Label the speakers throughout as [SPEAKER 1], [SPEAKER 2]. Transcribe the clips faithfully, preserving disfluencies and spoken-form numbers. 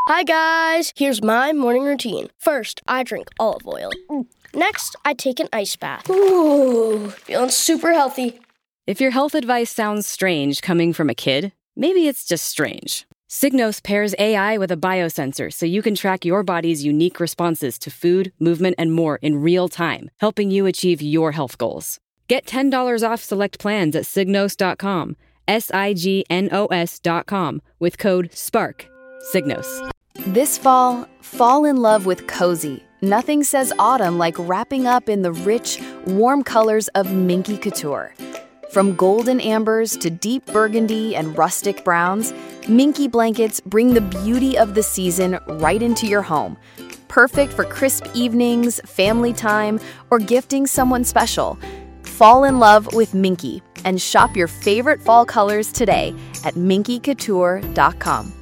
[SPEAKER 1] Hi guys, here's my morning routine. First, I drink olive oil. Next, I take an ice bath. Ooh, feeling super healthy.
[SPEAKER 2] If your health advice sounds strange coming from a kid, maybe it's just strange. Signos pairs A I with a biosensor so you can track your body's unique responses to food, movement, and more in real time, helping you achieve your health goals. Get ten dollars off select plans at signos dot com, S I G N O S dot com, with code SPARK. Signos.
[SPEAKER 3] This fall, fall in love with cozy. Nothing says autumn like wrapping up in the rich, warm colors of Minky Couture. From golden ambers to deep burgundy and rustic browns, Minky blankets bring the beauty of the season right into your home. Perfect for crisp evenings, family time, or gifting someone special. Fall in love with Minky and shop your favorite fall colors today at minky couture dot com.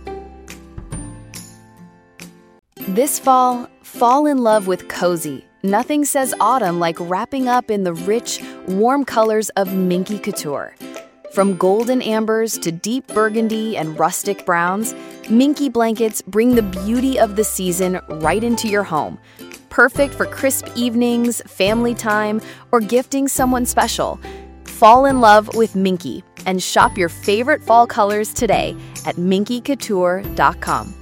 [SPEAKER 3] This fall, fall in love with cozy. Nothing says autumn like wrapping up in the rich, warm colors of Minky Couture. From golden ambers to deep burgundy and rustic browns, Minky blankets bring the beauty of the season right into your home. Perfect for crisp evenings, family time, or gifting someone special. Fall in love with Minky and shop your favorite fall colors today at minky couture dot com.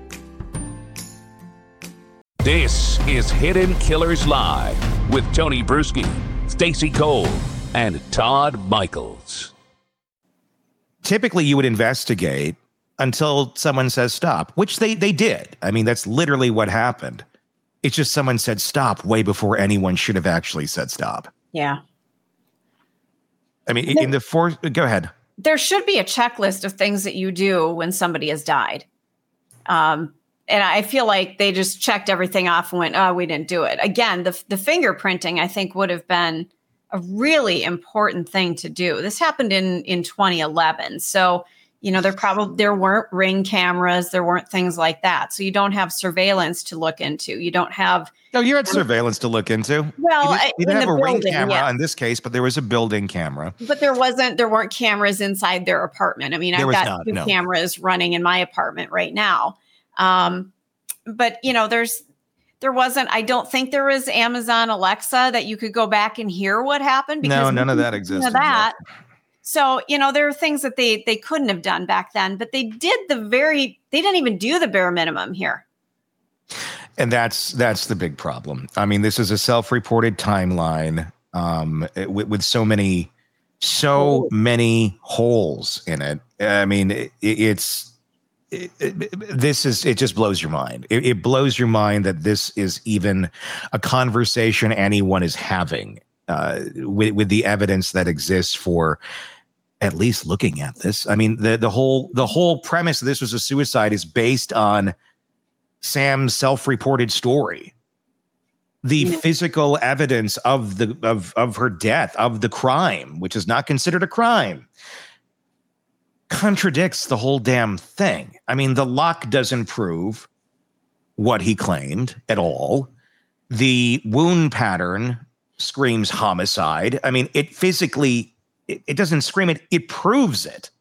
[SPEAKER 4] This is Hidden Killers Live with Tony Bruschi, Stacey Cole, and Todd Michaels.
[SPEAKER 5] Typically, you would investigate until someone says stop, which they, they did. I mean, that's literally what happened. It's just someone said stop way before anyone should have actually said stop.
[SPEAKER 6] Yeah.
[SPEAKER 5] I mean, in the four, go ahead.
[SPEAKER 6] There should be a checklist of things that you do when somebody has died. Um, And I feel like they just checked everything off and went, oh, we didn't do it. Again, the, the fingerprinting, I think, would have been a really important thing to do. This happened in, in twenty eleven. So, you know, there probably there weren't Ring cameras. There weren't things like that. So you don't have surveillance to look into. You don't have.
[SPEAKER 5] No, you had um, surveillance to look into.
[SPEAKER 6] Well,
[SPEAKER 5] you didn't, you didn't have a
[SPEAKER 6] building,
[SPEAKER 5] Ring camera
[SPEAKER 6] yeah.
[SPEAKER 5] in this case, but there was a building camera.
[SPEAKER 6] But there wasn't, there weren't cameras inside their apartment. I mean,
[SPEAKER 5] there
[SPEAKER 6] I've got
[SPEAKER 5] not,
[SPEAKER 6] two
[SPEAKER 5] no.
[SPEAKER 6] cameras running in my apartment right now. Um, but you know, there's, there wasn't, I don't think there was Amazon Alexa that you could go back and hear what happened. Because
[SPEAKER 5] no, none of that existed.
[SPEAKER 6] Of that. So, you know, there are things that they, they couldn't have done back then, but they did the very, they didn't even do the bare minimum here.
[SPEAKER 5] And that's, that's the big problem. I mean, this is a self-reported timeline, um, with, with so many, so many holes in it. I mean, it, it's, It, it, this is, it just blows your mind. It, it blows your mind that this is even a conversation anyone is having uh, with, with the evidence that exists for at least looking at this. I mean, the, the whole, the whole premise that this was a suicide is based on Sam's self-reported story. The mm-hmm. physical evidence of the, of, of her death, of the crime, which is not considered a crime, contradicts the whole damn thing. I mean, the lock doesn't prove what he claimed at all. The wound pattern screams homicide. I mean, it physically, it, it doesn't scream it, it proves it.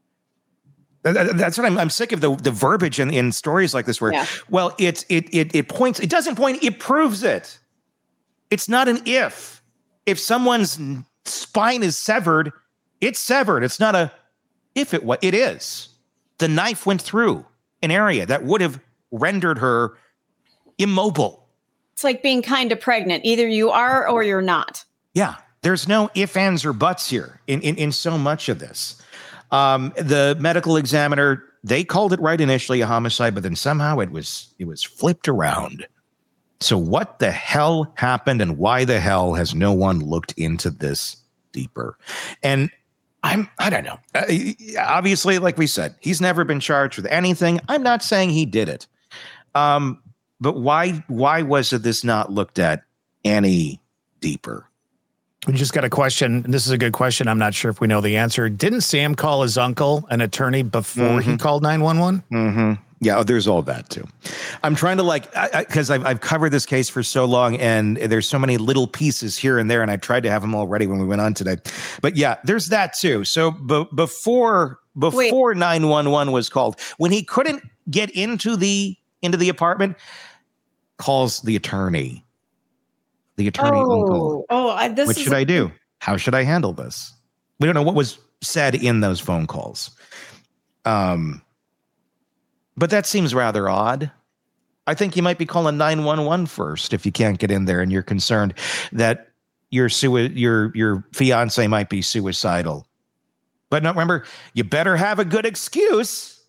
[SPEAKER 5] That's what I'm, I'm sick of the, the verbiage in, in stories like this where, yeah. well, it, it, it, it points, it doesn't point, it proves it. It's not an if. If someone's spine is severed, it's severed. It's not a, if it was, it is. The knife went through an area that would have rendered her immobile.
[SPEAKER 6] It's like being kind of pregnant. Either you are or you're not.
[SPEAKER 5] Yeah. There's no ifs, ands, or buts here in, in, in so much of this. Um, the medical examiner, they called it right initially a homicide, but then somehow it was it was flipped around. So what the hell happened and why the hell has no one looked into this deeper? And I'm, I don't know. Uh, obviously, like we said, he's never been charged with anything. I'm not saying he did it. Um, but why, why was it this not looked at any deeper?
[SPEAKER 7] We just got a question. This is a good question. I'm not sure if we know the answer. Didn't Sam call his uncle an attorney before mm-hmm. he called nine one one?
[SPEAKER 5] Mm-hmm. Yeah, oh, there's all that too. I'm trying to like, because I've, I've covered this case for so long and there's so many little pieces here and there, and I tried to have them all ready when we went on today. But yeah, there's that too. So b- before before nine one one was called. When he couldn't get into the into the apartment, calls the attorney. The attorney
[SPEAKER 6] oh,
[SPEAKER 5] uncle.
[SPEAKER 6] Oh, I, this
[SPEAKER 5] what
[SPEAKER 6] is
[SPEAKER 5] should I do? How should I handle this? We don't know what was said in those phone calls. Um, but that seems rather odd. I think you might be calling nine one one first if you can't get in there and you're concerned that your sui- your your fiance might be suicidal. But no, remember, you better have a good excuse.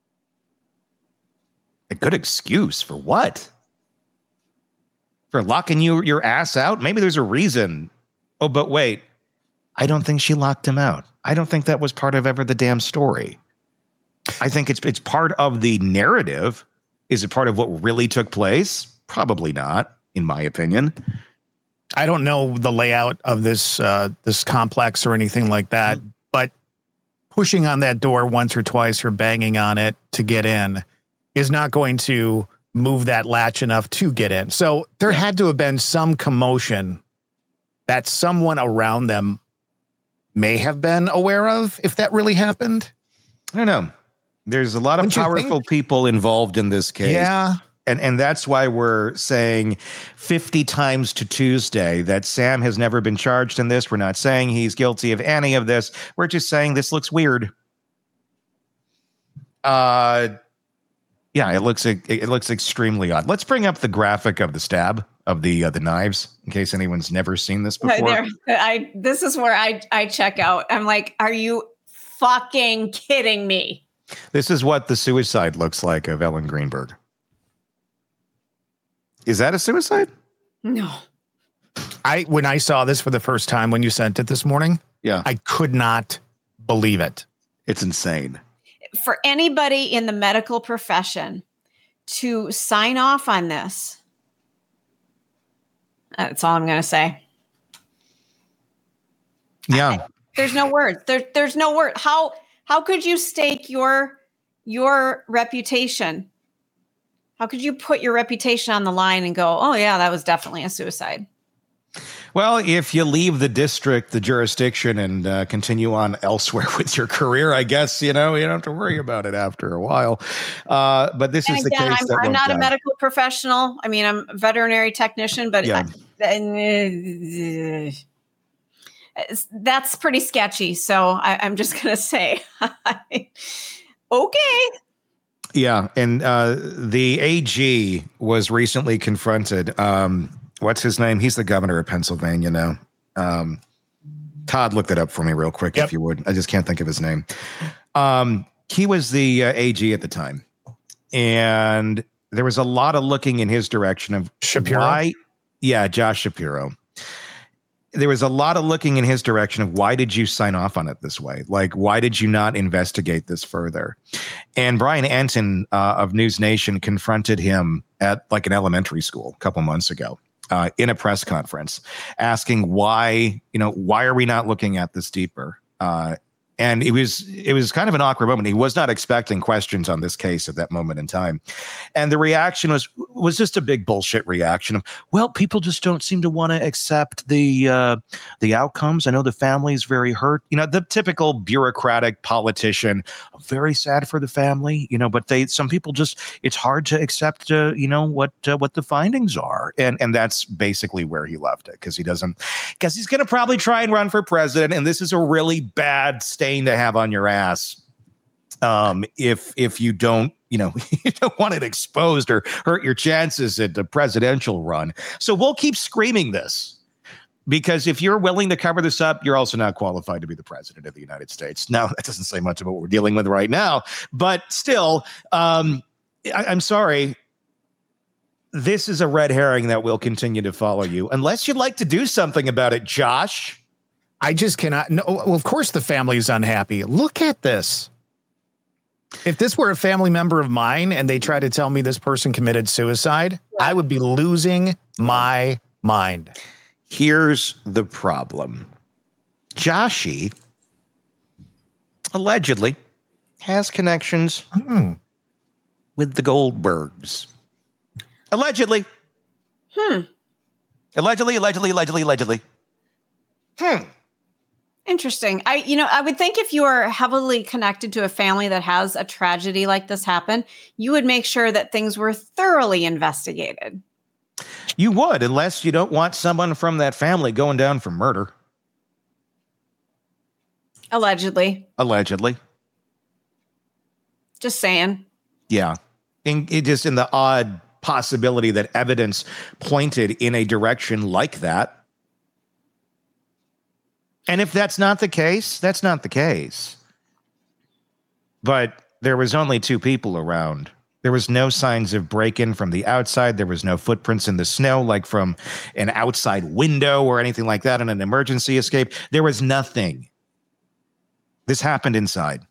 [SPEAKER 5] A good excuse for what? For locking you your ass out? Maybe there's a reason. Oh, but wait. I don't think she locked him out. I don't think that was part of ever the damn story. I think it's it's part of the narrative. Is it part of what really took place? Probably not, in my opinion.
[SPEAKER 7] I don't know the layout of this uh, this complex or anything like that, mm-hmm. but pushing on that door once or twice or banging on it to get in is not going to move that latch enough to get in. So there yeah. had to have been some commotion that someone around them may have been aware of, if that really happened.
[SPEAKER 5] I don't know. There's a lot of Wouldn't powerful people involved in this case.
[SPEAKER 7] Yeah.
[SPEAKER 5] And and that's why we're saying fifty times to Tuesday that Sam has never been charged in this. We're not saying he's guilty of any of this. We're just saying this looks weird. Uh, yeah, it looks it, it looks extremely odd. Let's bring up the graphic of the stab of the uh, the knives in case anyone's never seen this before.
[SPEAKER 6] There, I this is where I I check out. I'm like, are you fucking kidding me?
[SPEAKER 5] This is what the suicide looks like of Ellen Greenberg. Is that a suicide?
[SPEAKER 6] No.
[SPEAKER 7] I when I saw this for the first time when you sent it this morning,
[SPEAKER 5] yeah,
[SPEAKER 7] I could not believe it.
[SPEAKER 5] It's insane.
[SPEAKER 6] For anybody in the medical profession to sign off on this, that's all I'm going to say.
[SPEAKER 5] Yeah.
[SPEAKER 6] I, there's no words. There, there's no word. How how could you stake your your reputation? How could you put your reputation on the line and go, oh, yeah, that was definitely a suicide?
[SPEAKER 5] Well, if you leave the district, the jurisdiction, and uh, continue on elsewhere with your career, I guess, you know, you don't have to worry about it after a while. Uh, but this
[SPEAKER 6] and
[SPEAKER 5] is
[SPEAKER 6] again,
[SPEAKER 5] the case.
[SPEAKER 6] I'm,
[SPEAKER 5] that
[SPEAKER 6] I'm not
[SPEAKER 5] die.
[SPEAKER 6] a medical professional. I mean, I'm a veterinary technician, but
[SPEAKER 5] yeah.
[SPEAKER 6] I, uh, that's pretty sketchy. So I, I'm just going to say, okay.
[SPEAKER 5] Yeah, and uh, the A G was recently confronted. Um, what's his name? He's the governor of Pennsylvania now. Um, Todd, look that up for me real quick, yep. if you would. I just can't think of his name. Um, he was the uh, A G at the time, and there was a lot of looking in his direction of
[SPEAKER 7] Shapiro.
[SPEAKER 5] Why, yeah, Josh Shapiro. There was a lot of looking in his direction of why did you sign off on it this way? Like, why did you not investigate this further? And Brian Anton uh, of News Nation confronted him at like an elementary school a couple months ago uh, in a press conference, asking why, you know, why are we not looking at this deeper? Uh, and it was it was kind of an awkward moment. He was not expecting questions on this case at that moment in time. And the reaction was was just a big bullshit reaction of, well, people just don't seem to want to accept the uh, the outcomes. I know the family's very hurt. You know, the typical bureaucratic politician, very sad for the family, you know, but they some people just it's hard to accept, uh, you know, what uh, what the findings are. And and that's basically where he left it because he doesn't because he's going to probably try and run for president. And this is a really bad stain to have on your ass um, if if you don't, you know, you don't want it exposed or hurt your chances at the presidential run. So we'll keep screaming this because if you're willing to cover this up, you're also not qualified to be the president of the United States. Now, that doesn't say much about what we're dealing with right now, but still, um, I, I'm sorry. This is a red herring that will continue to follow you unless you'd like to do something about it, Josh.
[SPEAKER 7] I just cannot. No, well, of course the family is unhappy. Look at this. If this were a family member of mine and they tried to tell me this person committed suicide, I would be losing my mind.
[SPEAKER 5] Here's the problem. Joshy allegedly has connections mm. with the Goldbergs. Allegedly.
[SPEAKER 6] Hmm.
[SPEAKER 5] Allegedly, allegedly, allegedly, allegedly. Hmm.
[SPEAKER 6] Interesting. I, you know, I would think if you are heavily connected to a family that has a tragedy like this happen, you would make sure that things were thoroughly investigated.
[SPEAKER 5] You would, unless you don't want someone from that family going down for murder.
[SPEAKER 6] Allegedly.
[SPEAKER 5] Allegedly.
[SPEAKER 6] Just saying.
[SPEAKER 5] Yeah. In, it just in the odd possibility that evidence pointed in a direction like that. And if that's not the case, that's not the case. But there was only two people around. There was no signs of break-in from the outside. There was no footprints in the snow, like from an outside window or anything like that in an emergency escape. There was nothing. This happened inside.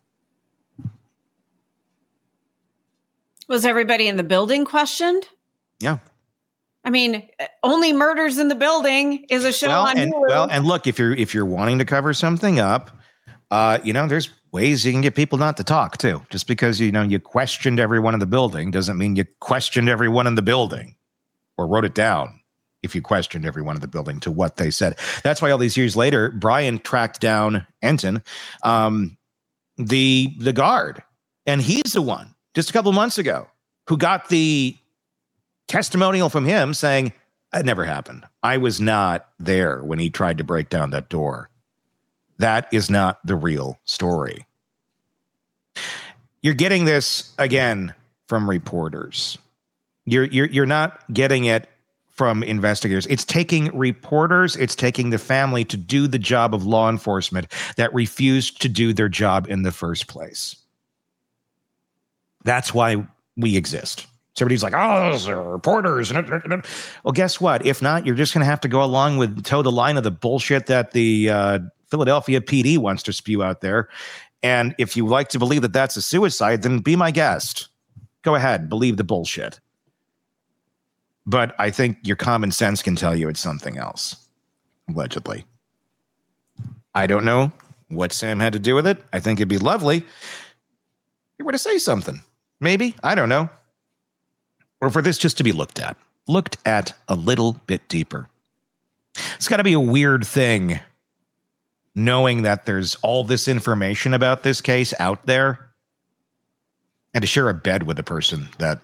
[SPEAKER 6] Was everybody in the building questioned?
[SPEAKER 5] Yeah.
[SPEAKER 6] I mean, only murders in the building is a show
[SPEAKER 5] well,
[SPEAKER 6] on
[SPEAKER 5] and,
[SPEAKER 6] Hulu.
[SPEAKER 5] Well, and look, if you're if you're wanting to cover something up, uh, you know, there's ways you can get people not to talk too. Just because you know you questioned everyone in the building doesn't mean you questioned everyone in the building or wrote it down. If you questioned everyone in the building to what they said, that's why all these years later, Brian tracked down Enton, um, the the guard, and he's the one just a couple of months ago who got the testimonial from him saying it never happened. I was not there when he tried to break down that door. That is not the real story. You're getting this again from reporters. You're you're you're not getting it from investigators. It's taking reporters, it's taking the family to do the job of law enforcement that refused to do their job in the first place. That's why we exist. Somebody's like, oh, those are reporters. Well, guess what? If not, you're just going to have to go along with toe the line of the bullshit that the uh, Philadelphia P D wants to spew out there. And if you like to believe that that's a suicide, then be my guest. Go ahead, believe the bullshit. But I think your common sense can tell you it's something else, allegedly. I don't know what Sam had to do with it. I think it'd be lovely if you were to say something. Maybe. I don't know. Or for this just to be looked at. Looked at a little bit deeper. It's got to be a weird thing knowing that there's all this information about this case out there and to share a bed with a person that,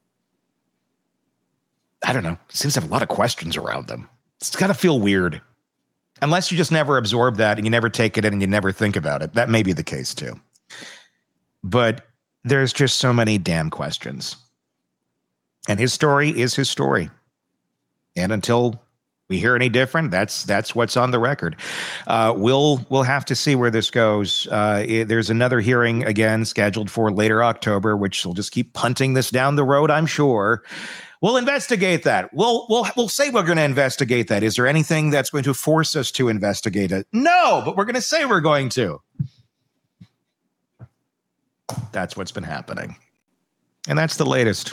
[SPEAKER 5] I don't know, seems to have a lot of questions around them. It's got to feel weird. Unless you just never absorb that and you never take it in and you never think about it. That may be the case too. But there's just so many damn questions. And his story is his story. And until we hear any different, that's that's what's on the record. Uh, we'll we'll have to see where this goes. Uh, it, there's another hearing again scheduled for later October, which will just keep punting this down the road, I'm sure. We'll investigate that. We'll we'll we'll say we're going to investigate that. Is there anything that's going to force us to investigate it? No, but we're going to say we're going to. That's what's been happening. And that's the latest.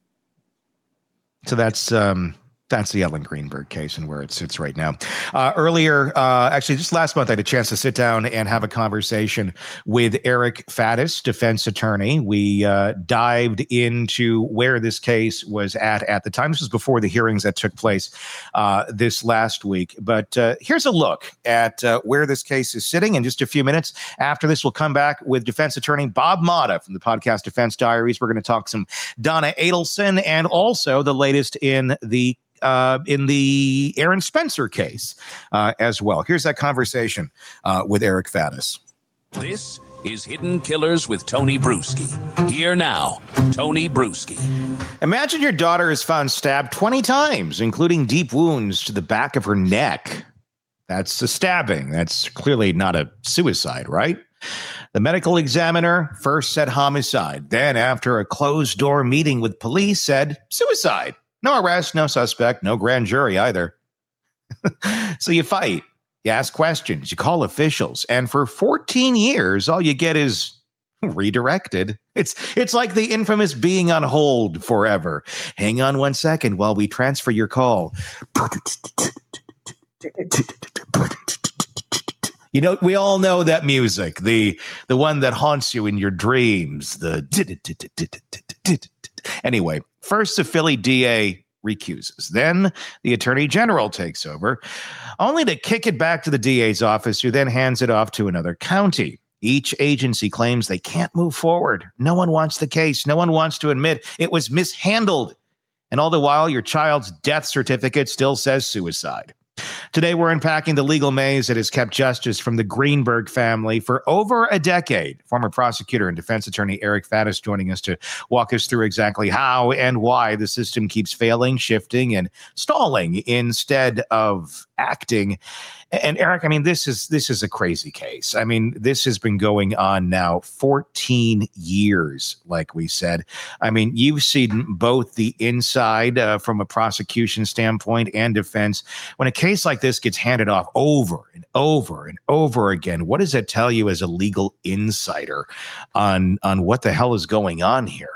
[SPEAKER 5] So that's um, that's the Ellen Greenberg case and where it sits right now. Uh, earlier, uh, actually, just last month, I had a chance to sit down and have a conversation with Eric Faddis, defense attorney. We uh, dived into where this case was at at the time. This was before the hearings that took place uh, this last week. But uh, here's a look at uh, where this case is sitting. In just a few minutes after this, we'll come back with defense attorney Bob Motta from the podcast Defense Diaries. We're going to talk some Donna Adelson and also the latest in the Uh, in the Aaron Spencer case uh, as well. Here's that conversation uh, with Eric Faddis.
[SPEAKER 4] This is Hidden Killers with Tony Bruschi. Here now, Tony Bruschi.
[SPEAKER 5] Imagine your daughter is found stabbed twenty times, including deep wounds to the back of her neck. That's a stabbing. That's clearly not a suicide, right? The medical examiner first said homicide. Then, after a closed-door meeting with police, said suicide. No arrest, no suspect, no grand jury either. So you fight, you ask questions, you call officials, and for fourteen years, all you get is redirected. It's it's like the infamous being on hold forever. Hang on one second while we transfer your call. You know, we all know that music, the the one that haunts you in your dreams. The anyway, first the Philly D A recuses. Then the attorney general takes over, only to kick it back to the D A's office, who then hands it off to another county. Each agency claims they can't move forward. No one wants the case. No one wants to admit it was mishandled. And all the while, your child's death certificate still says suicide. Today, we're unpacking the legal maze that has kept justice from the Greenberg family for over a decade. Former prosecutor and defense attorney Eric Faddis joining us to walk us through exactly how and why the system keeps failing, shifting, and stalling instead of acting. And Eric, I mean, this is this is a crazy case. I mean, this has been going on now fourteen years, like we said. I mean, you've seen both the inside uh, from a prosecution standpoint and defense. When a case like this gets handed off over and over and over again, what does that tell you as a legal insider on on what the hell is going on here?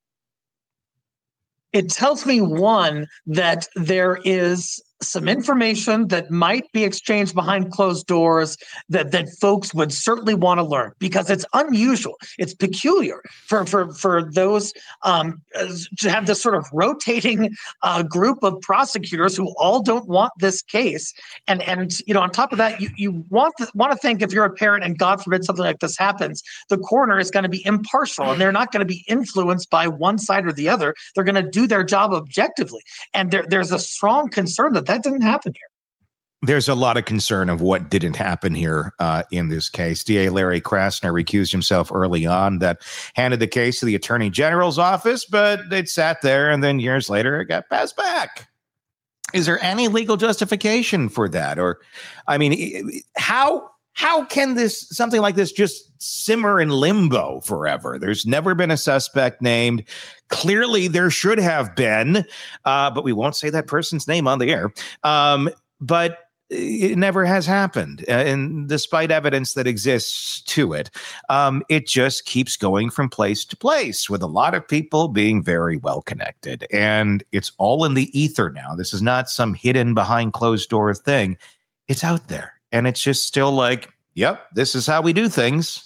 [SPEAKER 8] It tells me, one, that there is some information that might be exchanged behind closed doors that, that folks would certainly want to learn, because it's unusual. It's peculiar for, for, for those um, to have this sort of rotating uh, group of prosecutors who all don't want this case. And, and you know, on top of that, you, you want to, want to think if you're a parent and God forbid something like this happens, the coroner is going to be impartial and they're not going to be influenced by one side or the other. They're going to do their job objectively. And there, there's a strong concern that that didn't happen here.
[SPEAKER 5] There's a lot of concern of what didn't happen here uh, in this case. D A Larry Krasner recused himself early on. That handed the case to the Attorney General's office, but it sat there, and then years later it got passed back. Is there any legal justification for that? Or, I mean, how how can this something like this just simmer in limbo forever? There's never been a suspect named. Clearly, there should have been, uh, but we won't say that person's name on the air. Um, but it never has happened. Uh, and despite evidence that exists to it, um, it just keeps going from place to place with a lot of people being very well connected. And it's all in the ether now. This is not some hidden behind closed door thing. It's out there. And it's just still like, yep, this is how we do things.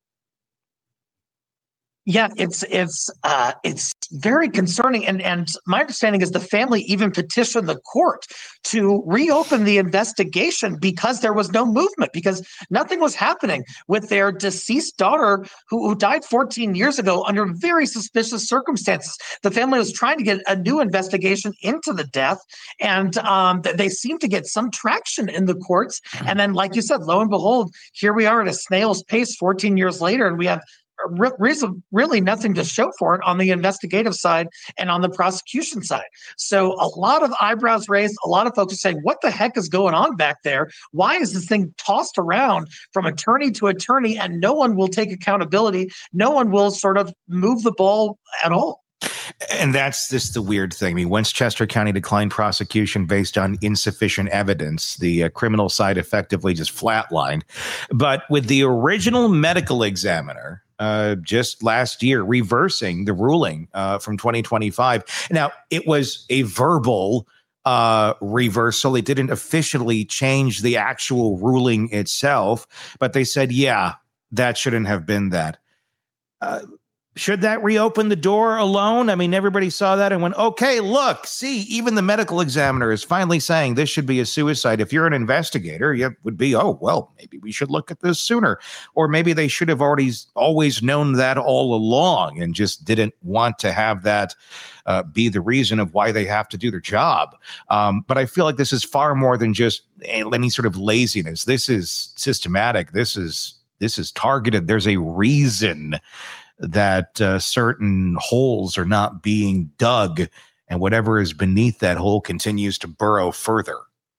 [SPEAKER 8] Yeah, it's it's uh, it's very concerning, and and my understanding is the family even petitioned the court to reopen the investigation because there was no movement, because nothing was happening with their deceased daughter who, who died fourteen years ago under very suspicious circumstances. The family was trying to get a new investigation into the death, and um, they seemed to get some traction in the courts. And then, like you said, lo and behold, here we are at a snail's pace fourteen years later, and we have reason, really nothing to show for it on the investigative side and on the prosecution side. So a lot of eyebrows raised, a lot of folks are saying, what the heck is going on back there? Why is this thing tossed around from attorney to attorney and no one will take accountability? No one will sort of move the ball at all.
[SPEAKER 5] And that's just the weird thing. I mean, Westchester County declined prosecution based on insufficient evidence. The uh, criminal side effectively just flatlined. But with the original medical examiner uh, just last year reversing the ruling uh, from twenty twenty-five. Now, it was a verbal uh, reversal. It didn't officially change the actual ruling itself, but they said, yeah, that shouldn't have been that. Uh, Should that reopen the door alone? I mean, everybody saw that and went, okay, look, see, even the medical examiner is finally saying this should be a suicide. If you're an investigator, you would be, oh, well, maybe we should look at this sooner. Or maybe they should have already always known that all along and just didn't want to have that uh, be the reason of why they have to do their job. Um, but I feel like this is far more than just any sort of laziness. This is systematic. This is this is targeted. There's a reason that uh, certain holes are not being dug, and whatever is beneath that hole continues to burrow further.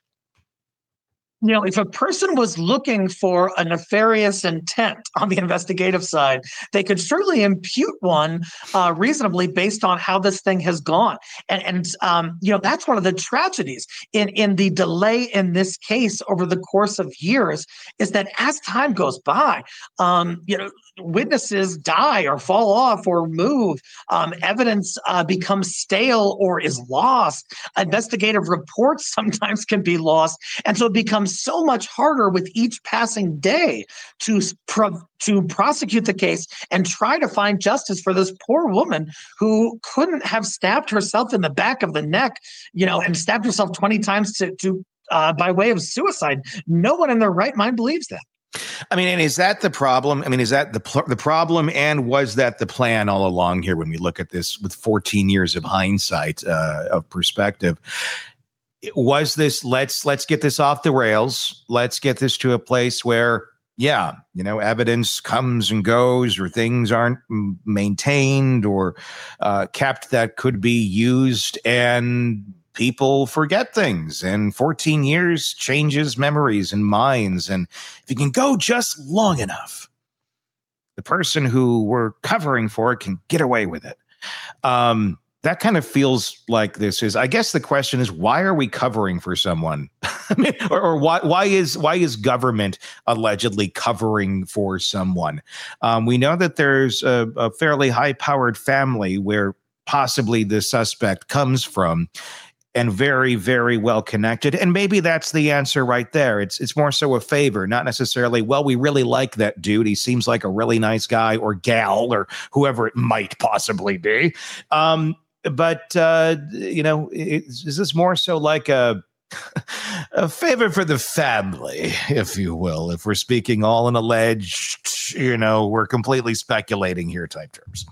[SPEAKER 8] You know, if a person was looking for a nefarious intent on the investigative side, they could certainly impute one uh, reasonably based on how this thing has gone. And, and um, you know, that's one of the tragedies in, in the delay in this case over the course of years, is that as time goes by, um, you know, witnesses die or fall off or move. Um, evidence uh, becomes stale or is lost. Investigative reports sometimes can be lost. And so it becomes so much harder with each passing day to, pro- to prosecute the case and try to find justice for this poor woman who couldn't have stabbed herself in the back of the neck, you know, and stabbed herself twenty times to, to uh, by way of suicide. No one in their right mind believes that.
[SPEAKER 5] I mean, and is that the problem? I mean, is that the pl- the problem, and was that the plan all along here when we look at this with fourteen years of hindsight, uh, of perspective? Was this, let's let's get this off the rails. Let's get this to a place where, yeah, you know, evidence comes and goes, or things aren't maintained or uh, kept that could be used, and people forget things, and fourteen years changes memories and minds. And if you can go just long enough, the person who we're covering for can get away with it. Um, that kind of feels like this is, I guess the question is, why are we covering for someone? I mean, or, or why, why is, why is government allegedly covering for someone? Um, we know that there's a, a fairly high powered family where possibly the suspect comes from, and very, very well connected. And maybe that's the answer right there. It's it's more so a favor, not necessarily, well, we really like that dude. He seems like a really nice guy or gal or whoever it might possibly be. Um, but, uh, you know, is, is this more so like a, a favor for the family, if you will, if we're speaking all in alleged, you know, we're completely speculating here type terms?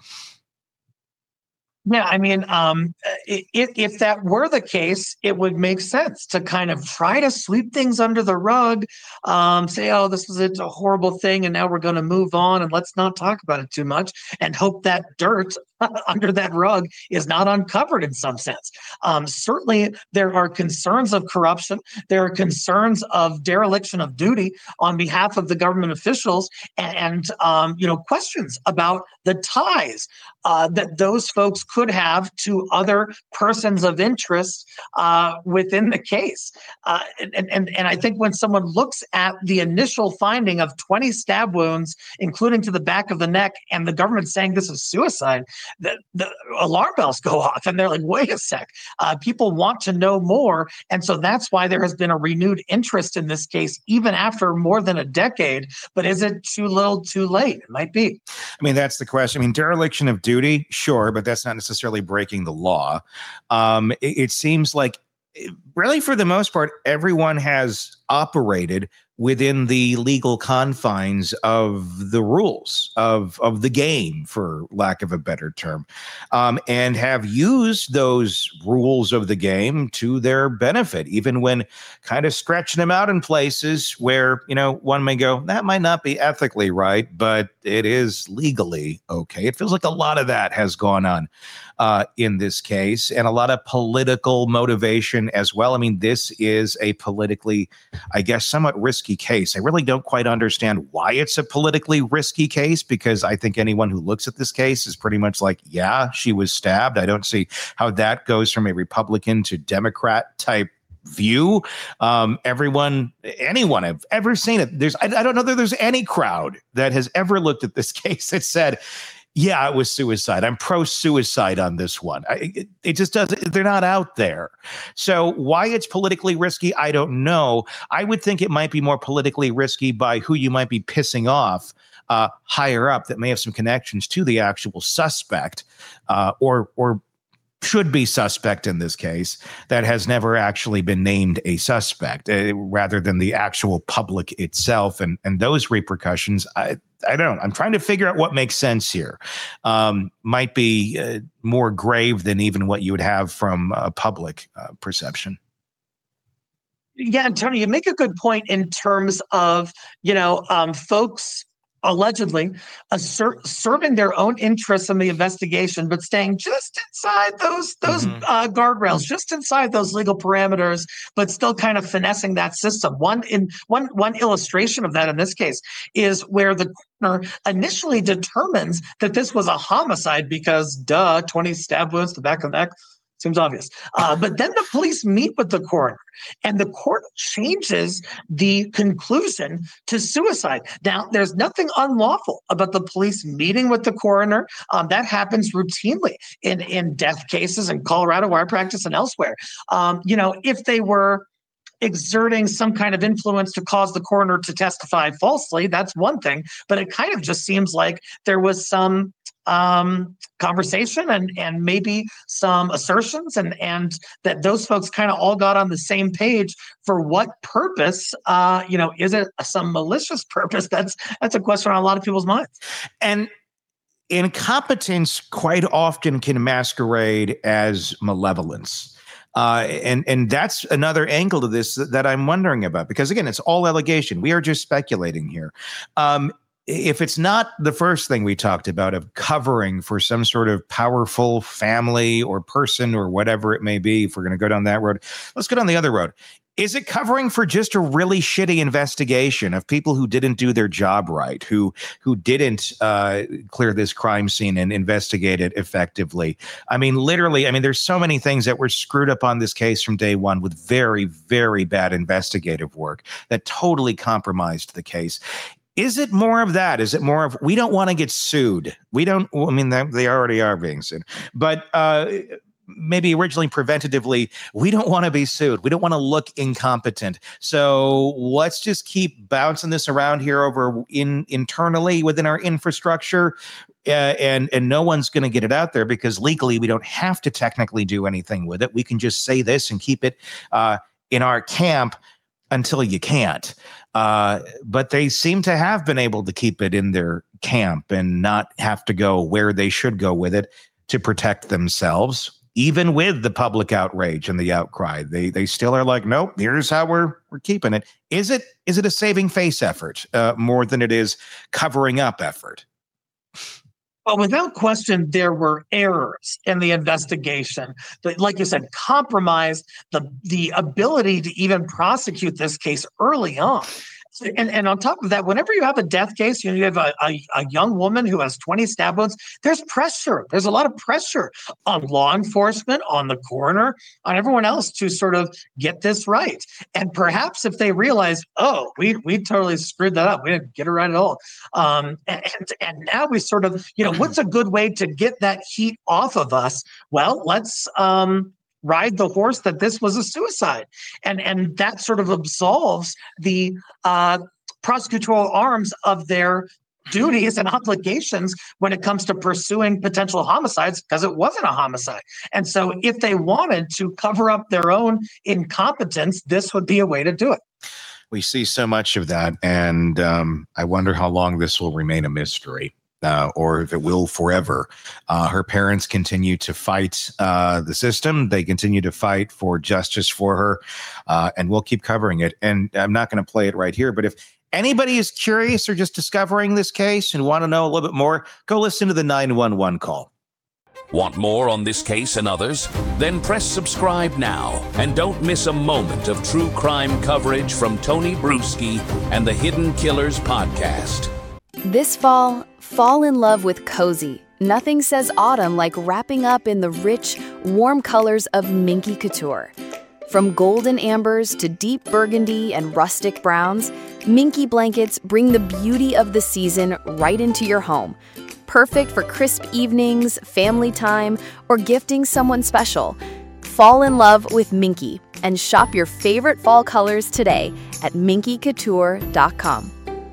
[SPEAKER 8] Yeah, I mean, um, if, if that were the case, it would make sense to kind of try to sweep things under the rug, um, say, oh, this was a horrible thing, and now we're going to move on, and let's not talk about it too much, and hope that dirt under that rug is not uncovered in some sense. Um, certainly, there are concerns of corruption. There are concerns of dereliction of duty on behalf of the government officials, and, and um, you know, questions about the ties uh, that those folks could have to other persons of interest uh, within the case. Uh, and, and, and I think when someone looks at the initial finding of twenty stab wounds, including to the back of the neck, and the government saying this is suicide, the, the alarm bells go off, and they're like, wait a sec, uh, people want to know more. And so that's why there has been a renewed interest in this case, even after more than a decade. But is it too little, too late? It might be.
[SPEAKER 5] I mean, that's the question. I mean, dereliction of duty, sure, but that's not necessarily breaking the law. Um, it, it seems like, really, for the most part, everyone has operated within the legal confines of the rules of, of the game, for lack of a better term, um, and have used those rules of the game to their benefit, even when kind of stretching them out in places where, you know, one may go, that might not be ethically right, but it is legally okay. It feels like a lot of that has gone on uh, in this case, and a lot of political motivation as well. I mean, this is a politically, I guess, somewhat risky case. I really don't quite understand why it's a politically risky case, because I think anyone who looks at this case is pretty much like, yeah, she was stabbed. I don't see how that goes from a Republican to Democrat type view. Um, everyone, anyone I've ever seen it, there's, I, I don't know that there's any crowd that has ever looked at this case that said, yeah, it was suicide. I'm pro-suicide on this one. I, it, it just doesn't, they're not out there. So why it's politically risky, I don't know. I would think it might be more politically risky by who you might be pissing off uh, higher up that may have some connections to the actual suspect, uh, or, or should be suspect in this case, that has never actually been named a suspect, uh, rather than the actual public itself. And, and those repercussions, I, I don't know. I'm trying to figure out what makes sense here. Um, might be uh, more grave than even what you would have from a public uh, perception.
[SPEAKER 8] Yeah, and Tony, you make a good point in terms of, you know, um, folks allegedly assert, serving their own interests in the investigation, but staying just inside those those mm-hmm. uh, guardrails, just inside those legal parameters, but still kind of finessing that system. One in one one illustration of that in this case is where the coroner initially determines that this was a homicide because, duh, twenty stab wounds to the back of the neck. Seems obvious. Uh, but then the police meet with the coroner, and the court changes the conclusion to suicide. Now, there's nothing unlawful about the police meeting with the coroner. Um, that happens routinely in, in death cases in Colorado, where I practice, and elsewhere. Um, you know, if they were exerting some kind of influence to cause the coroner to testify falsely, that's one thing. But it kind of just seems like there was some um, conversation and and maybe some assertions, and and that those folks kind of all got on the same page for what purpose. Uh, you know, is it some malicious purpose? That's that's a question on a lot of people's minds.
[SPEAKER 5] And incompetence quite often can masquerade as malevolence. Uh, and and that's another angle to this that, that I'm wondering about, because again, it's all allegation. We are just speculating here. Um, if it's not the first thing we talked about of covering for some sort of powerful family or person or whatever it may be, if we're going to go down that road, let's go down the other road. Is it covering for just a really shitty investigation of people who didn't do their job right, who who didn't uh, clear this crime scene and investigate it effectively? I mean, literally, I mean, there's so many things that were screwed up on this case from day one with very, very bad investigative work that totally compromised the case. Is it more of that? Is it more of, we don't want to get sued? We don't, I mean, they already are being sued, but uh, maybe originally preventatively, we don't want to be sued. We don't want to look incompetent. So let's just keep bouncing this around here over in internally within our infrastructure. Uh, and, and no one's going to get it out there because legally we don't have to technically do anything with it. We can just say this and keep it uh, in our camp until you can't. Uh, but they seem to have been able to keep it in their camp and not have to go where they should go with it to protect themselves. Even with the public outrage and the outcry, they they still are like, nope, here's how we're we're keeping it. Is it is it a saving face effort uh, more than it is covering up effort?
[SPEAKER 8] Well, without question, there were errors in the investigation that, like you said, compromised the the ability to even prosecute this case early on. And, and on top of that, whenever you have a death case, you know, you have a, a, a young woman who has twenty stab wounds, there's pressure. There's a lot of pressure on law enforcement, on the coroner, on everyone else to sort of get this right. And perhaps if they realize, oh, we we totally screwed that up. We didn't get it right at all. Um, and, and now we sort of, you know, what's a good way to get that heat off of us? Well, let's um, ride the horse that this was a suicide. And, and that sort of absolves the uh, prosecutorial arms of their duties and obligations when it comes to pursuing potential homicides, because it wasn't a homicide. And so if they wanted to cover up their own incompetence, this would be a way to do it.
[SPEAKER 5] We see so much of that, and um, I wonder how long this will remain a mystery. Uh, or if it will forever. Uh, her parents continue to fight uh, the system. They continue to fight for justice for her, uh, and we'll keep covering it. And I'm not going to play it right here, but if anybody is curious or just discovering this case and want to know a little bit more, go listen to the nine one one call.
[SPEAKER 4] Want more on this case and others? Then press subscribe now and don't miss a moment of true crime coverage from Tony Bruschi and the Hidden Killers podcast.
[SPEAKER 3] This fall, fall in love with Cozy. Nothing says autumn like wrapping up in the rich, warm colors of Minky Couture. From golden ambers to deep burgundy and rustic browns, Minky blankets bring the beauty of the season right into your home. Perfect for crisp evenings, family time, or gifting someone special. Fall in love with Minky and shop your favorite fall colors today at minky couture dot com.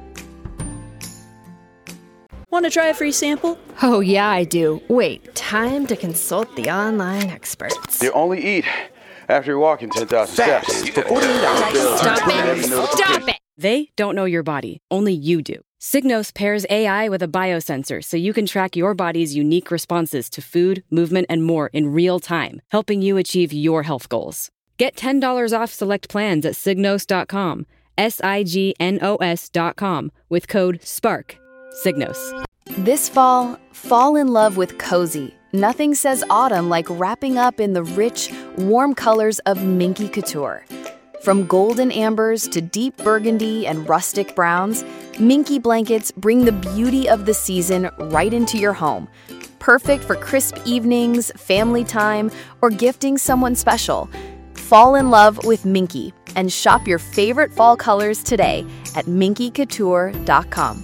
[SPEAKER 9] Want to try a free sample?
[SPEAKER 10] Oh, yeah, I do. Wait, time to consult the online experts.
[SPEAKER 11] You only eat after you're walking ten thousand steps. For forty-eight hours.
[SPEAKER 10] Stop it! Stop it!
[SPEAKER 2] They don't know your body. Only you do. Signos pairs A I with a biosensor so you can track your body's unique responses to food, movement, and more in real time, helping you achieve your health goals. Get ten dollars off select plans at signos dot com, S I G N O S dot com, with code SPARK. Signos.
[SPEAKER 3] This fall, fall in love with Cozy. Nothing says autumn like wrapping up in the rich, warm colors of Minky Couture. From golden ambers to deep burgundy and rustic browns, Minky blankets bring the beauty of the season right into your home. perfect for crisp evenings, family time, or gifting someone special. Fall in love with Minky and shop your favorite fall colors today at minky couture dot com.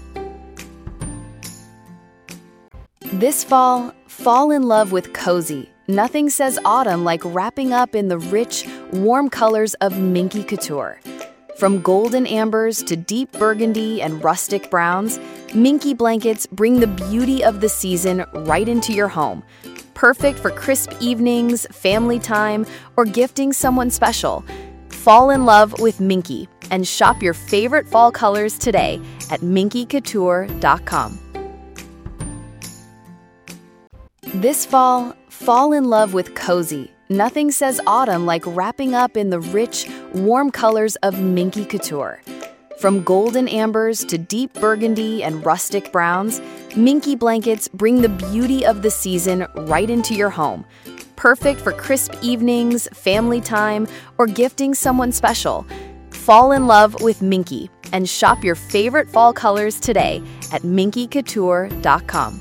[SPEAKER 3] This fall, fall in love with cozy. Nothing says autumn like wrapping up in the rich, warm colors of Minky Couture. From golden ambers to deep burgundy and rustic browns, Minky blankets bring the beauty of the season right into your home. Perfect for crisp evenings, family time, or gifting someone special. Fall in love with Minky and shop your favorite fall colors today at minky couture dot com. This fall, fall in love with cozy. Nothing says autumn like wrapping up in the rich, warm colors of Minky Couture. From golden ambers to deep burgundy and rustic browns, Minky blankets bring the beauty of the season right into your home. Perfect for crisp evenings, family time, or gifting someone special. Fall in love with Minky and shop your favorite fall colors today at minky couture dot com.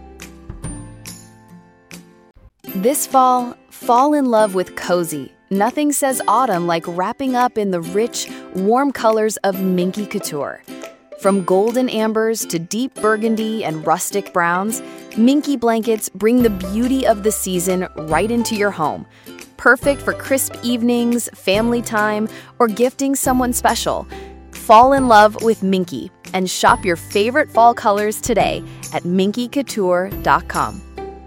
[SPEAKER 3] This fall, fall in love with cozy. Nothing says autumn like wrapping up in the rich, warm colors of Minky Couture. From golden ambers to deep burgundy and rustic browns, Minky blankets bring the beauty of the season right into your home. Perfect for crisp evenings, family time, or gifting someone special. Fall in love with Minky and shop your favorite fall colors today at minky couture dot com.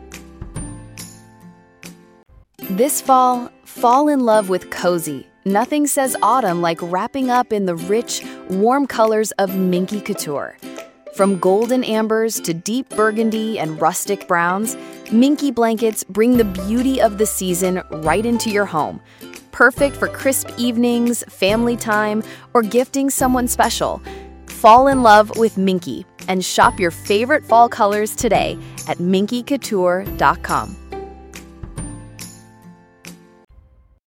[SPEAKER 3] This fall, fall in love with cozy. Nothing says autumn like wrapping up in the rich, warm colors of Minky Couture. From golden ambers to deep burgundy and rustic browns, Minky blankets bring the beauty of the season right into your home. Perfect for crisp evenings, family time, or gifting someone special. Fall in love with Minky and shop your favorite fall colors today at minky couture dot com.